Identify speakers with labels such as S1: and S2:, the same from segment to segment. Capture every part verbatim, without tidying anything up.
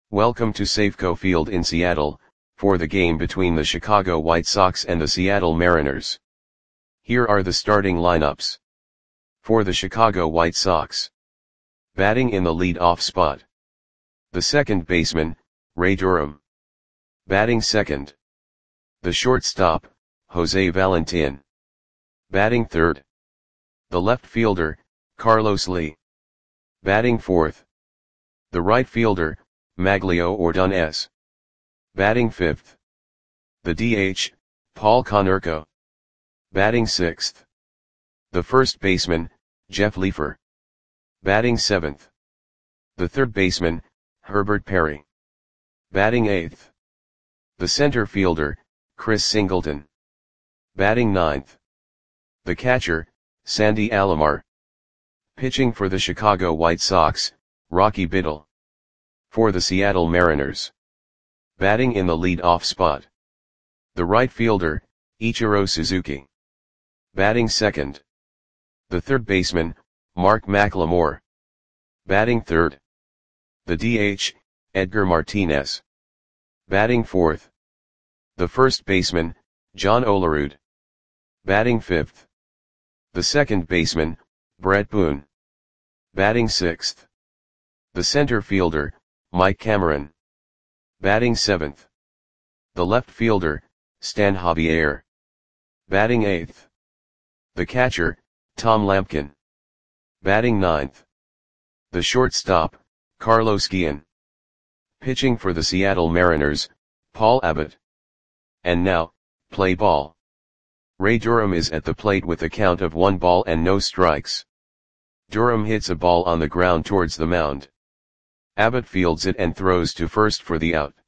S1: Welcome to Safeco Field in Seattle, for the game between the Chicago White Sox and the Seattle Mariners. Here are the starting lineups. For the Chicago White Sox. Batting in the lead-off spot. The second baseman, Ray Durham. Batting second. The shortstop, Jose Valentin. Batting third. The left fielder, Carlos Lee. Batting fourth. The right fielder, Maglio Ordonez. Batting fifth. The D H, Paul Konerko. Batting sixth. The first baseman, Jeff Leefer. Batting seventh. The third baseman, Herbert Perry. Batting eighth. The center fielder, Chris Singleton. Batting ninth. The catcher, Sandy Alomar. Pitching for the Chicago White Sox, Rocky Biddle. For the Seattle Mariners. Batting in the lead-off spot. The right fielder, Ichiro Suzuki. Batting second. The third baseman, Mark McLemore. Batting third. The D H, Edgar Martinez. Batting fourth. The first baseman, John Olerud. Batting fifth. The second baseman, Brett Boone. Batting sixth. The center fielder, Mike Cameron. Batting seventh. The left fielder, Stan Javier. Batting eighth. The catcher, Tom Lampkin. Batting ninth. The shortstop, Carlos Guillen. Pitching for the Seattle Mariners, Paul Abbott. And now, play ball. Ray Durham is at the plate with a count of one ball and no strikes. Durham hits a ball on the ground towards the mound. Abbott fields it and throws to first for the out.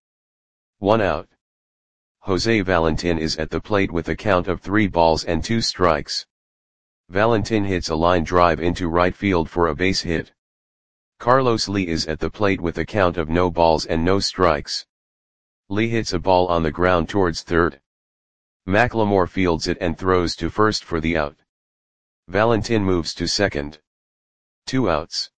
S1: One out. Jose Valentin is at the plate with a count of three balls and two strikes. Valentin hits a line drive into right field for a base hit. Carlos Lee is at the plate with a count of no balls and no strikes. Lee hits a ball on the ground towards third. McLemore fields it and throws to first for the out. Valentin moves to second. Two outs.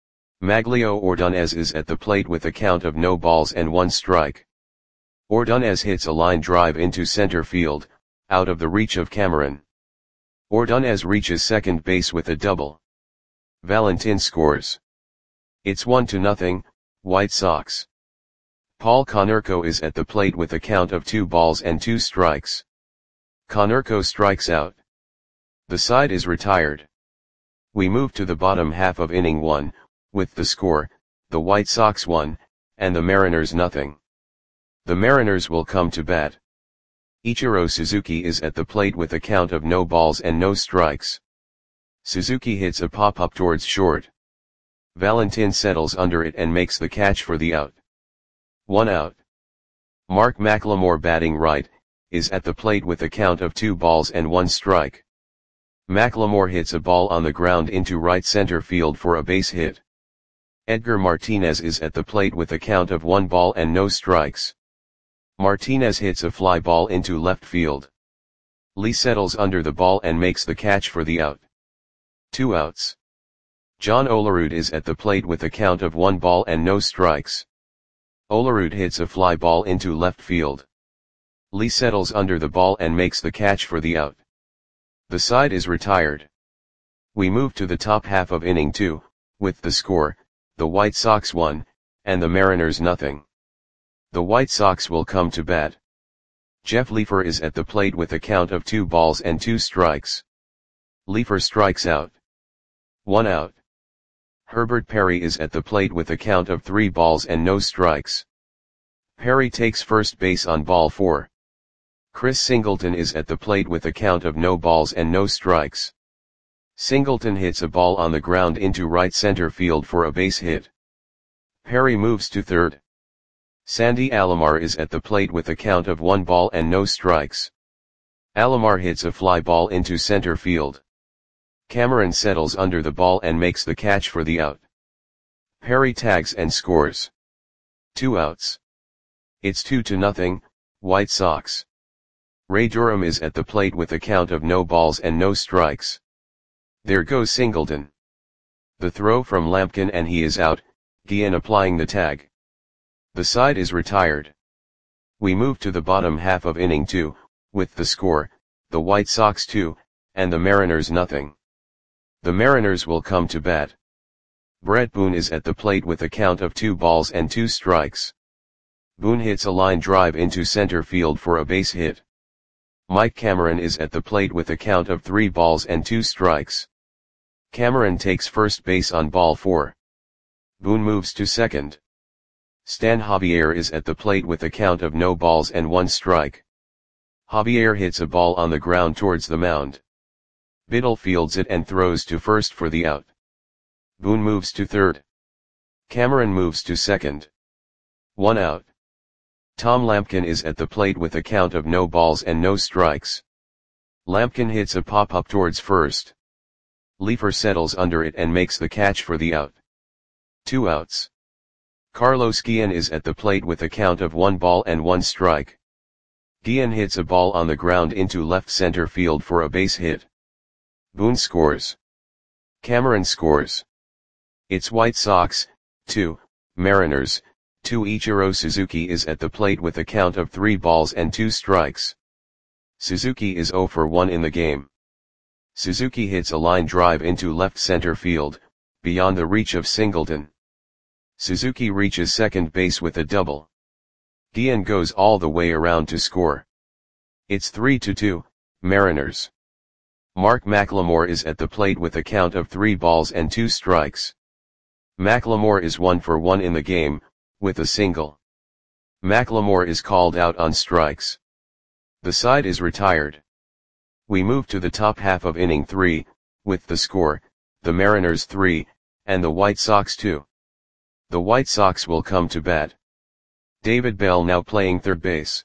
S1: Maglio Ordonez is at the plate with a count of no balls and one strike. Ordonez hits a line drive into center field, out of the reach of Cameron. Ordonez reaches second base with a double. Valentin scores. It's one to nothing, White Sox. Paul Konerko is at the plate with a count of two balls and two strikes. Konerko strikes out. The side is retired. We move to the bottom half of inning one, with the score, the White Sox one, and the Mariners nothing. The Mariners will come to bat. Ichiro Suzuki is at the plate with a count of no balls and no strikes. Suzuki hits a pop-up towards short. Valentin settles under it and makes the catch for the out. One out. Mark McLemore, batting right, is at the plate with a count of two balls and one strike. McLemore hits a ball on the ground into right center field for a base hit. Edgar Martinez is at the plate with a count of one ball and no strikes. Martinez hits a fly ball into left field. Lee settles under the ball and makes the catch for the out. Two outs. John Olerud is at the plate with a count of one ball and no strikes. Olerud hits a fly ball into left field. Lee settles under the ball and makes the catch for the out. The side is retired. We move to the top half of inning two, with the score, the White Sox one, and the Mariners nothing. The White Sox will come to bat. Jeff Leefer is at the plate with a count of two balls and two strikes. Leefer strikes out. One out. Herbert Perry is at the plate with a count of three balls and no strikes. Perry takes first base on ball four. Chris Singleton is at the plate with a count of no balls and no strikes. Singleton hits a ball on the ground into right center field for a base hit. Perry moves to third. Sandy Alomar is at the plate with a count of one ball and no strikes. Alomar hits a fly ball into center field. Cameron settles under the ball and makes the catch for the out. Perry tags and scores. Two outs. It's two to nothing, White Sox. Ray Durham is at the plate with a count of no balls and no strikes. There goes Singleton. The throw from Lampkin and he is out, Guillen applying the tag. The side is retired. We move to the bottom half of inning two, with the score, the White Sox two, and the Mariners nothing. The Mariners will come to bat. Bret Boone is at the plate with a count of two balls and two strikes. Boone hits a line drive into center field for a base hit. Mike Cameron is at the plate with a count of three balls and two strikes. Cameron takes first base on ball four. Boone moves to second. Stan Javier is at the plate with a count of no balls and one strike. Javier hits a ball on the ground towards the mound. Biddle fields it and throws to first for the out. Boone moves to third. Cameron moves to second. One out. Tom Lampkin is at the plate with a count of no balls and no strikes. Lampkin hits a pop-up towards first. Leefer settles under it and makes the catch for the out. Two outs. Carlos Guillen is at the plate with a count of one ball and one strike. Guillen hits a ball on the ground into left center field for a base hit. Boone scores. Cameron scores. It's White Sox, two, Mariners, two. Ichiro Suzuki is at the plate with a count of three balls and two strikes. Suzuki is zero for one in the game. Suzuki hits a line drive into left center field, beyond the reach of Singleton. Suzuki reaches second base with a double. Guillen goes all the way around to score. It's three to two, Mariners. Mark McLemore is at the plate with a count of three balls and two strikes. McLemore is one for one in the game, with a single. McLemore is called out on strikes. The side is retired. We move to the top half of inning three, with the score, the Mariners three, and the White Sox two. The White Sox will come to bat. David Bell now playing third base.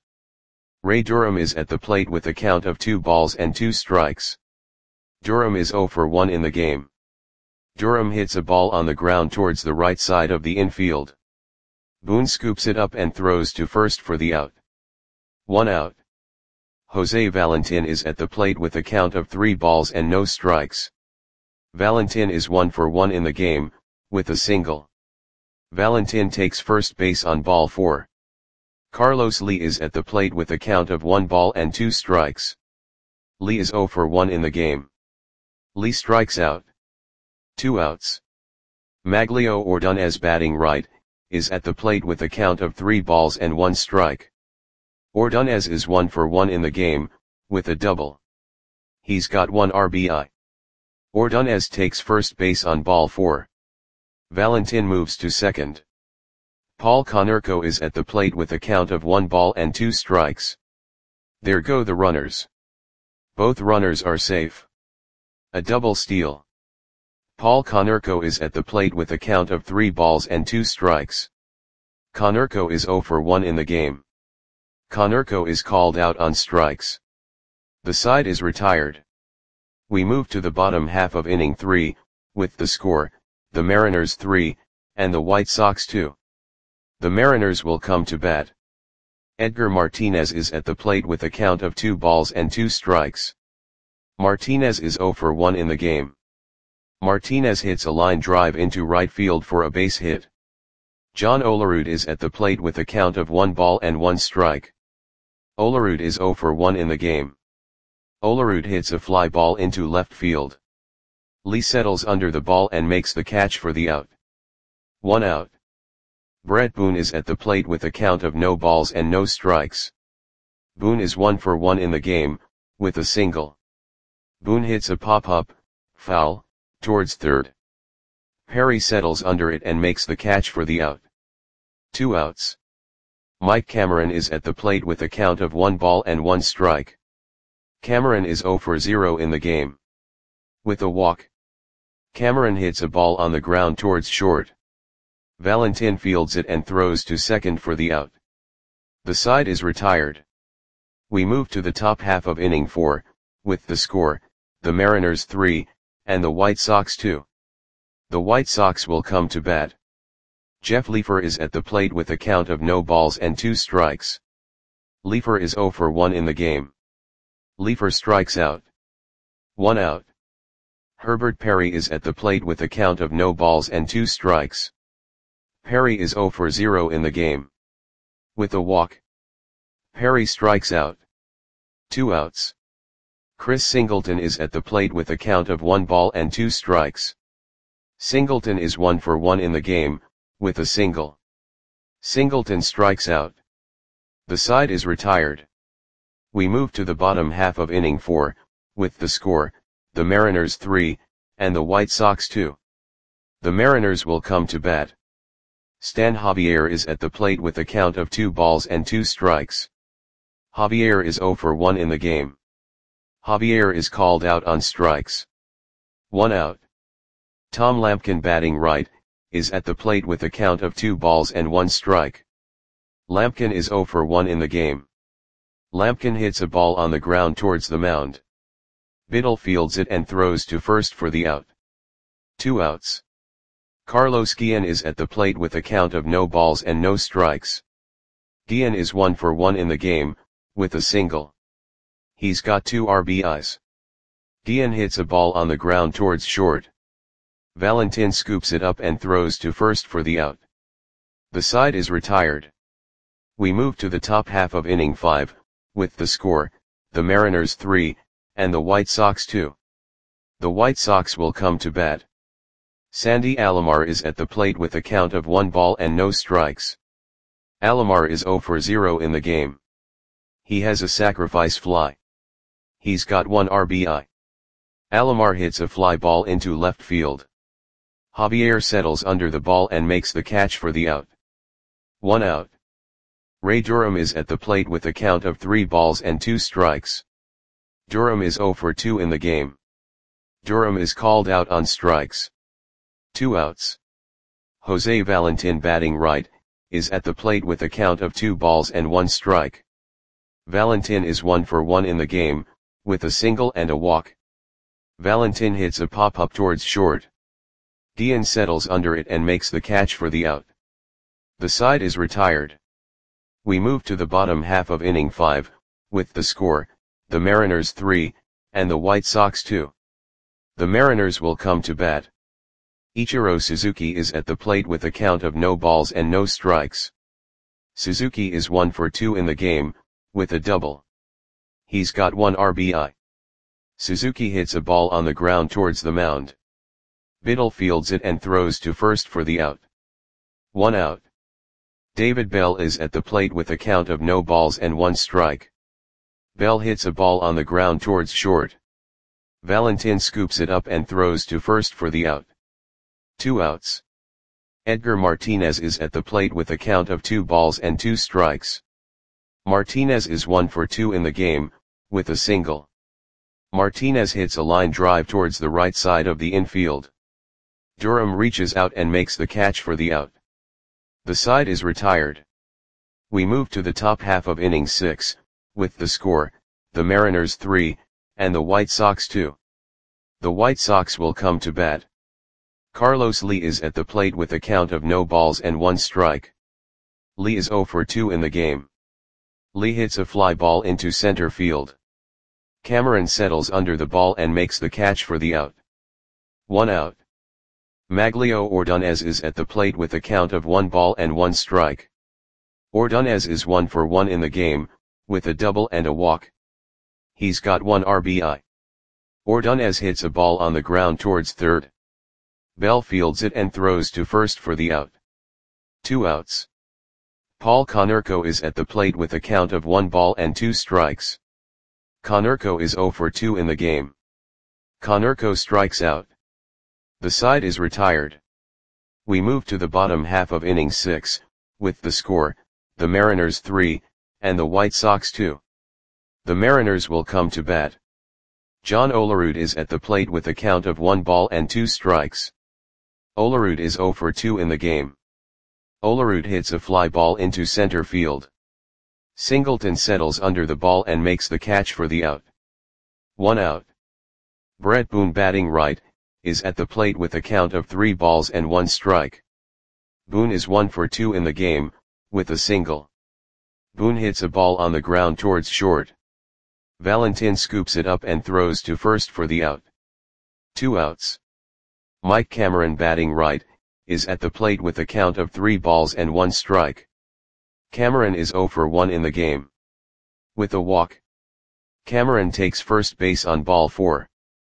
S1: Ray Durham is at the plate with a count of two balls and two strikes. Durham is zero for one in the game. Durham hits a ball on the ground towards the right side of the infield. Boone scoops it up and throws to first for the out. One out. Jose Valentin is at the plate with a count of three balls and no strikes. Valentin is one for one in the game, with a single. Valentin takes first base on ball four. Carlos Lee is at the plate with a count of one ball and two strikes. Lee is zero for one in the game. Lee strikes out. Two outs. Maglio Ordonez batting right, is at the plate with a count of three balls and one strike. Ordonez is one for one in the game, with a double. He's got one R B I. Ordonez takes first base on ball four. Valentin moves to second. Paul Konerko is at the plate with a count of one ball and two strikes. There go the runners. Both runners are safe. A double steal. Paul Konerko is at the plate with a count of three balls and two strikes. Konerko is zero for one in the game. Konerko is called out on strikes. The side is retired. We move to the bottom half of inning three, with the score, the Mariners three, and the White Sox two. The Mariners will come to bat. Edgar Martinez is at the plate with a count of two balls and two strikes. Martinez is zero for one in the game. Martinez hits a line drive into right field for a base hit. John Olerud is at the plate with a count of one ball and one strike. Olerud is zero for one in the game. Olerud hits a fly ball into left field. Lee settles under the ball and makes the catch for the out. One out. Bret Boone is at the plate with a count of no balls and no strikes. Boone is one for one in the game, with a single. Boone hits a pop-up, foul, towards third. Perry settles under it and makes the catch for the out. Two outs. Mike Cameron is at the plate with a count of one ball and one strike. Cameron is zero for zero in the game. With a walk. Cameron hits a ball on the ground towards short. Valentin fields it and throws to second for the out. The side is retired. We move to the top half of inning four, with the score, the Mariners three, and the White Sox two. The White Sox will come to bat. Jeff Leefer is at the plate with a count of no balls and two strikes. Leefer is zero for one in the game. Leefer strikes out. One out. Herbert Perry is at the plate with a count of no balls and two strikes. Perry is zero for zero in the game. With a walk, Perry strikes out. Two outs. Chris Singleton is at the plate with a count of one ball and two strikes. Singleton is one for one in the game, with a single. Singleton strikes out. The side is retired. We move to the bottom half of inning four, with the score, the Mariners three, and the White Sox two. The Mariners will come to bat. Stan Javier is at the plate with a count of two balls and two strikes. Javier is zero for one in the game. Javier is called out on strikes. One out. Tom Lampkin, batting right, is at the plate with a count of two balls and one strike. Lampkin is zero for one in the game. Lampkin hits a ball on the ground towards the mound. Biddle fields it and throws to first for the out. Two outs. Carlos Guillen is at the plate with a count of no balls and no strikes. Guillen is one for one in the game, with a single. He's got two R B Is. Guillen hits a ball on the ground towards short. Valentin scoops it up and throws to first for the out. The side is retired. We move to the top half of inning five, with the score, the Mariners three, and the White Sox two. The White Sox will come to bat. Sandy Alomar is at the plate with a count of one ball and no strikes. Alomar is zero for zero in the game. He has a sacrifice fly. He's got one R B I. Alomar hits a fly ball into left field. Javier settles under the ball and makes the catch for the out. One out. Ray Durham is at the plate with a count of three balls and two strikes. Durham is zero for two in the game. Durham is called out on strikes. Two outs. Jose Valentin, batting right, is at the plate with a count of two balls and one strike. Valentin is one for one in the game, with a single and a walk. Valentin hits a pop-up towards short. Guillen settles under it and makes the catch for the out. The side is retired. We move to the bottom half of inning five, with the score, the Mariners three, and the White Sox two. The Mariners will come to bat. Ichiro Suzuki is at the plate with a count of no balls and no strikes. Suzuki is one for two in the game, with a double. He's got one R B I. Suzuki hits a ball on the ground towards the mound. Biddle fields it and throws to first for the out. One out. David Bell is at the plate with a count of no balls and one strike. Bell hits a ball on the ground towards short. Valentin scoops it up and throws to first for the out. Two outs. Edgar Martinez is at the plate with a count of two balls and two strikes. Martinez is one for two in the game, with a single. Martinez hits a line drive towards the right side of the infield. Durham reaches out and makes the catch for the out. The side is retired. We move to the top half of inning six, with the score, the Mariners three, and the White Sox two. The White Sox will come to bat. Carlos Lee is at the plate with a count of no balls and one strike. Lee is zero for two in the game. Lee hits a fly ball into center field. Cameron settles under the ball and makes the catch for the out. One out. Maglio Ordonez is at the plate with a count of one ball and one strike. Ordonez is one for one in the game, with a double and a walk. He's got one R B I. Ordonez hits a ball on the ground towards third. Bell fields it and throws to first for the out. Two outs. Paul Konerko is at the plate with a count of one ball and two strikes. Konerko is zero for two in the game. Konerko strikes out. The side is retired. We move to the bottom half of inning six, with the score, the Mariners three, and the White Sox two. The Mariners will come to bat. John Olerud is at the plate with a count of one ball and two strikes. Olerud is zero for two in the game. Olerud hits a fly ball into center field. Singleton settles under the ball and makes the catch for the out. One out. Brett Boone, batting right, is at the plate with a count of three balls and one strike. Boone is one for two in the game, with a single. Boone hits a ball on the ground towards short. Valentin scoops it up and throws to first for the out. Two outs. Mike Cameron, batting right, is at the plate with a count of three balls and one strike. Cameron is zero for one in the game. With a walk, Cameron takes first base on ball four.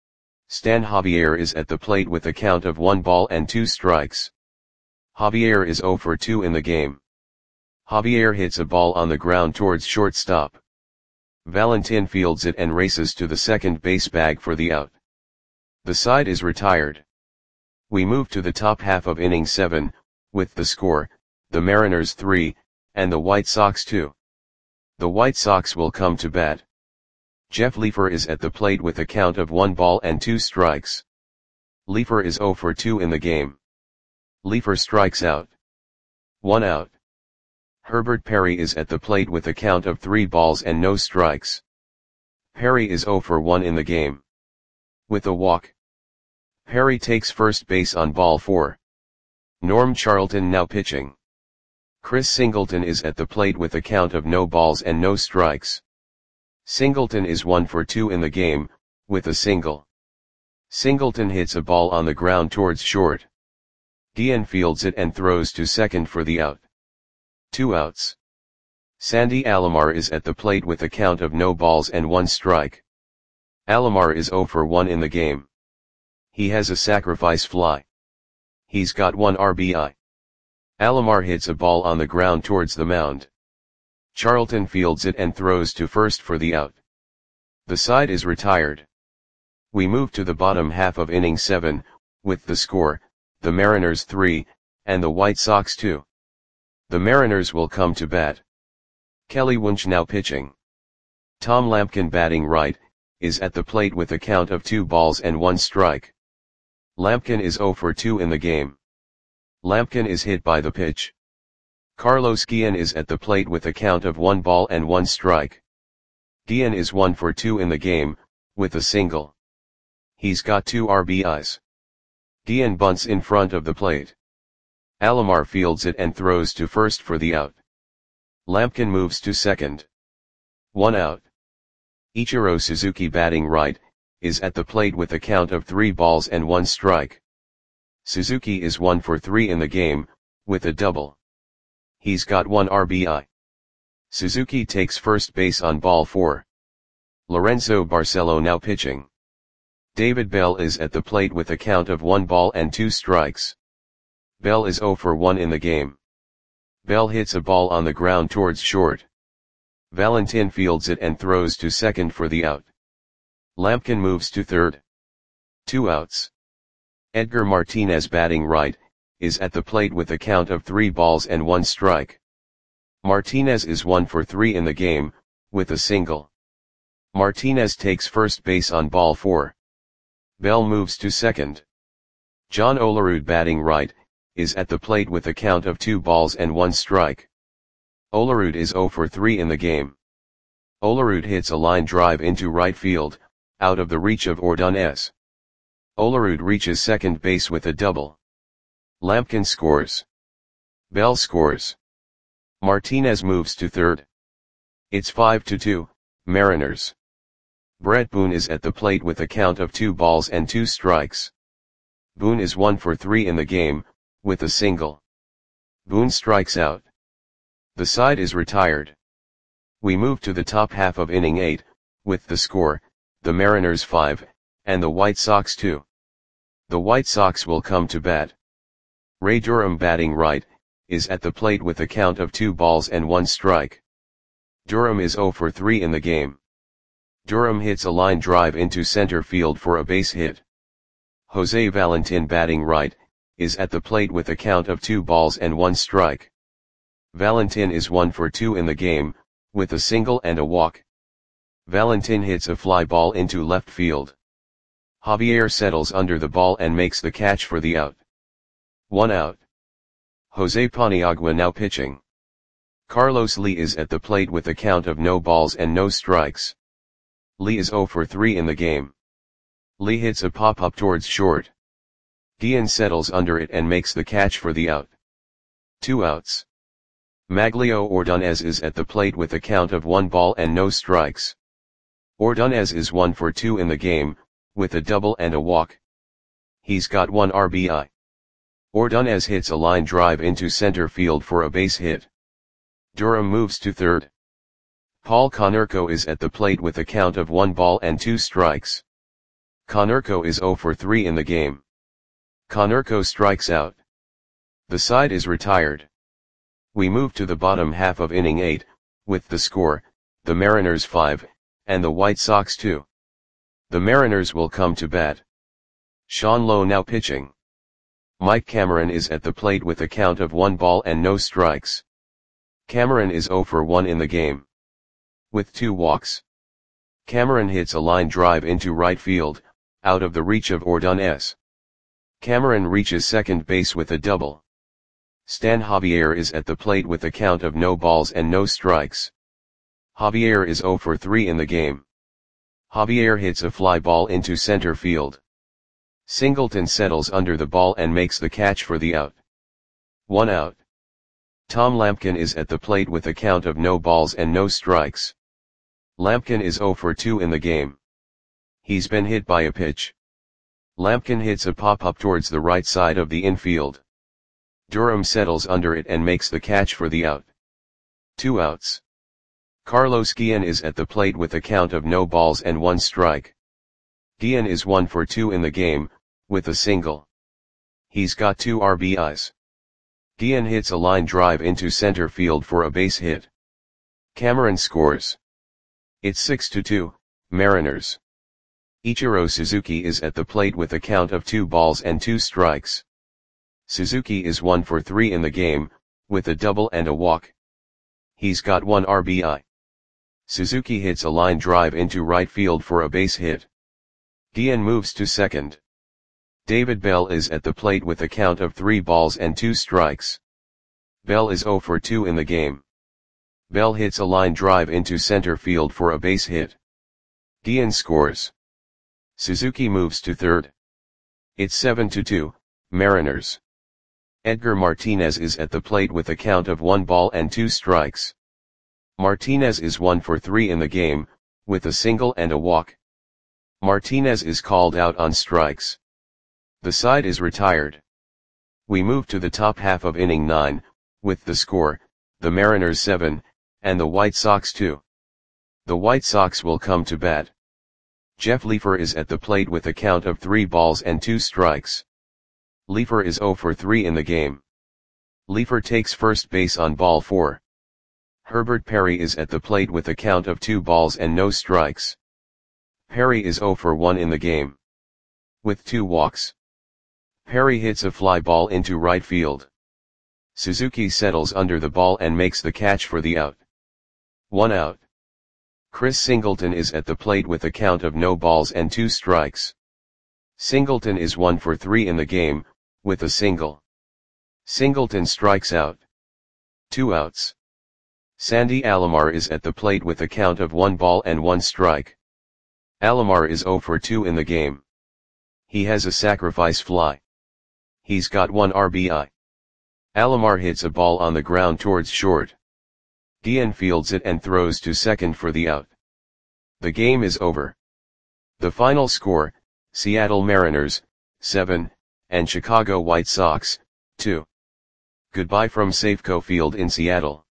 S1: Stan Javier is at the plate with a count of one ball and two strikes. Javier is zero for two in the game. Javier hits a ball on the ground towards shortstop. Valentin fields it and races to the second base bag for the out. The side is retired. We move to the top half of inning seven, with the score, the Mariners three, and the White Sox two. The White Sox will come to bat. Jeff Leefer is at the plate with a count of one ball and two strikes. Leefer is zero for two in the game. Leefer strikes out. One out. Herbert Perry is at the plate with a count of three balls and no strikes. Perry is zero for one in the game. With a walk, Perry takes first base on ball four. Norm Charlton now pitching. Chris Singleton is at the plate with a count of no balls and no strikes. Singleton is one for two in the game, with a single. Singleton hits a ball on the ground towards short. Guillen fields it and throws to second for the out. Two outs. Sandy Alomar is at the plate with a count of no balls and one strike. Alomar is zero for one in the game. He has a sacrifice fly. He's got one R B I. Alomar hits a ball on the ground towards the mound. Charlton fields it and throws to first for the out. The side is retired. We move to the bottom half of inning seven, with the score, the Mariners three, and the White Sox two. The Mariners will come to bat. Kelly Wunsch now pitching. Tom Lampkin batting right, is at the plate with a count of two balls and one strike. Lampkin is zero for two in the game. Lampkin is hit by the pitch. Carlos Guillen is at the plate with a count of one ball and one strike. Guillen is one for two in the game, with a single. He's got two R B Is. Guillen bunts in front of the plate. Alomar fields it and throws to first for the out. Lampkin moves to second. One out. Ichiro Suzuki batting right, is at the plate with a count of three balls and one strike. Suzuki is one for three in the game, with a double. He's got one R B I. Suzuki takes first base on ball four. Lorenzo Barcelo now pitching. David Bell is at the plate with a count of one ball and two strikes. Bell is zero for one in the game. Bell hits a ball on the ground towards short. Valentin fields it and throws to second for the out. Lampkin moves to third. Two outs. Edgar Martinez batting right, is at the plate with a count of three balls and one strike. Martinez is one for three in the game, with a single. Martinez takes first base on ball four. Bell moves to second. John Olerud batting right, is at the plate with a count of two balls and one strike. Olerud is zero for three in the game. Olerud hits a line drive into right field, out of the reach of Ordonez. Olerud reaches second base with a double. Lampkin scores. Bell scores. Martinez moves to third. It's five to two, Mariners. Brett Boone is at the plate with a count of two balls and two strikes. Boone is one for three in the game, with a single. Boone strikes out. The side is retired. We move to the top half of inning eight, with the score, the Mariners five, and the White Sox two. The White Sox will come to bat. Ray Durham batting right, is at the plate with a count of two balls and one strike. Durham is zero for three in the game. Durham hits a line drive into center field for a base hit. Jose Valentin batting right, is at the plate with a count of two balls and one strike. Valentin is one for two in the game, with a single and a walk. Valentin hits a fly ball into left field. Javier settles under the ball and makes the catch for the out. One out. Jose Paniagua now pitching. Carlos Lee is at the plate with a count of no balls and no strikes. Lee is zero for three in the game. Lee hits a pop-up towards short. Guillen settles under it and makes the catch for the out. Two outs. Maglio Ordonez is at the plate with a count of one ball and no strikes. Ordonez is one for two in the game, with a double and a walk. He's got one R B I. Ordonez hits a line drive into center field for a base hit. Durham moves to third. Paul Konerko is at the plate with a count of one ball and two strikes. Konerko is zero for three in the game. Konerko strikes out. The side is retired. We move to the bottom half of inning eight, with the score, the Mariners five, and the White Sox two. The Mariners will come to bat. Sean Lowe now pitching. Mike Cameron is at the plate with a count of one ball and no strikes. Cameron is zero for one in the game. With two walks. Cameron hits a line drive into right field, out of the reach of Ordonez. Cameron reaches second base with a double. Stan Javier is at the plate with a count of no balls and no strikes. Javier is zero for three in the game. Javier hits a fly ball into center field. Singleton settles under the ball and makes the catch for the out. One out. Tom Lampkin is at the plate with a count of no balls and no strikes. Lampkin is zero for two in the game. He's been hit by a pitch. Lampkin hits a pop-up towards the right side of the infield. Durham settles under it and makes the catch for the out. Two outs. Carlos Guillen is at the plate with a count of no balls and one strike. Guillen is one for two in the game, with a single. He's got two R B Is. Guillen hits a line drive into center field for a base hit. Cameron scores. It's six to two, Mariners. Ichiro Suzuki is at the plate with a count of two balls and two strikes. Suzuki is one for three in the game, with a double and a walk. He's got one R B I. Suzuki hits a line drive into right field for a base hit. Guillen moves to second. David Bell is at the plate with a count of three balls and two strikes. Bell is zero for two in the game. Bell hits a line drive into center field for a base hit. Guillen scores. Suzuki moves to third. It's seven to two, Mariners. Edgar Martinez is at the plate with a count of one ball and two strikes. Martinez is one for three in the game, with a single and a walk. Martinez is called out on strikes. The side is retired. We move to the top half of inning nine, with the score, the Mariners seven, and the White Sox two. The White Sox will come to bat. Jeff Leefer is at the plate with a count of three balls and two strikes. Leefer is zero for three in the game. Leefer takes first base on ball four. Herbert Perry is at the plate with a count of two balls and no strikes. Perry is zero for one in the game. With two walks. Perry hits a fly ball into right field. Suzuki settles under the ball and makes the catch for the out. One out. Chris Singleton is at the plate with a count of no balls and two strikes. Singleton is one for three in the game, with a single. Singleton strikes out. Two outs. Sandy Alomar is at the plate with a count of one ball and one strike. Alomar is zero for two in the game. He has a sacrifice fly. He's got one R B I. Alomar hits a ball on the ground towards short. Guillen fields it and throws to second for the out. The game is over. The final score, Seattle Mariners, seven, and Chicago White Sox, two. Goodbye from Safeco Field in Seattle.